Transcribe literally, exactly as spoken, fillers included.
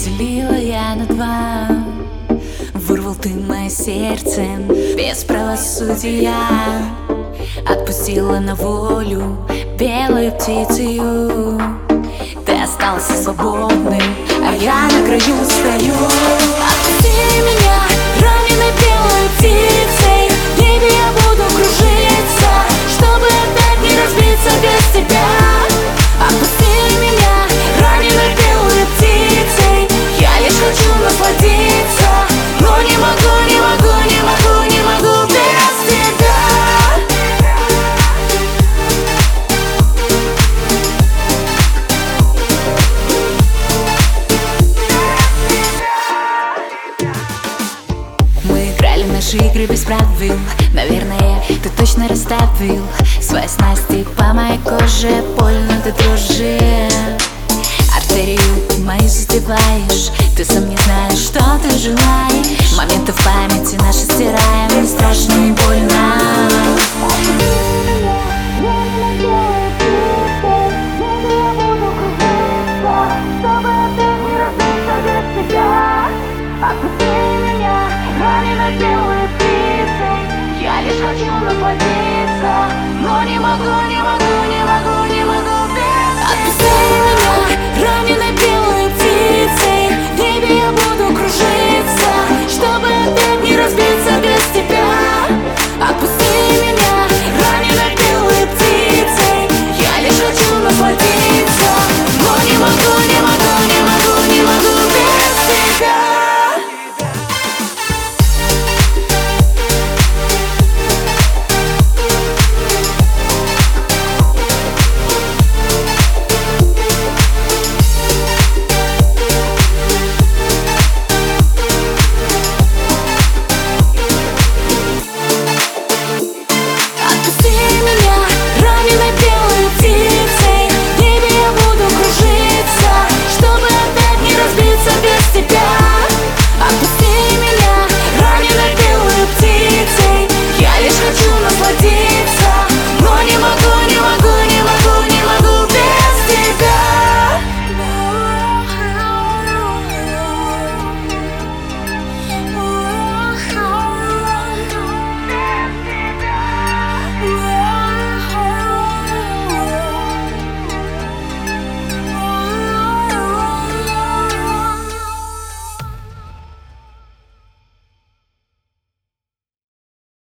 Разделила я на два, вырвал ты мое сердце без правосудия. Отпустила на волю белую птицу. Ты остался свободным, а я на краю стою. Отпусти меня, раненой белой птицей. Baby, я буду кружиться, чтобы опять не разбиться без тебя. Отпусти меня, раненой белой птицей. Я лишь хочу насладиться, но не могу, не могу, не могу, не могу без тебя. Мы играли в наши игры без правил. Наверное, ты точно расставил свои снасти по моей коже. Больно до дрожи, артерию мою задеваешь. Ты сам не знаешь, что ты желаешь. Моменты в памяти наши стираем, не страшно, не больно. Я лишь хочу насладиться, но не могу, не могу.